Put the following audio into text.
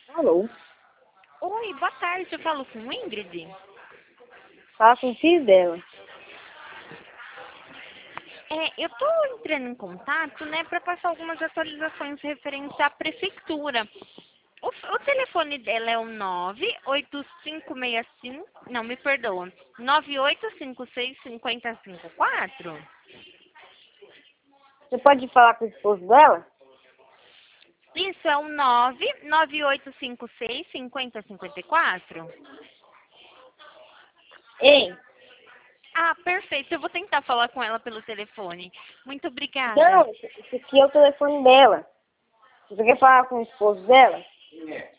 Alô? Oi, boa tarde. Eu falo com Ingrid. Fala com o filho dela. Eu tô entrando em contato, né, para passar algumas atualizações referentes à prefeitura. O telefone dela é o 98565, não, me perdoa, 9856-5054? Você pode falar com o esposo dela? Isso é o 99856-5054? Ei, Ah, perfeito. Eu vou tentar falar com ela pelo telefone. Muito obrigada. não, esse aqui é o telefone dela. Você quer falar com o esposo dela?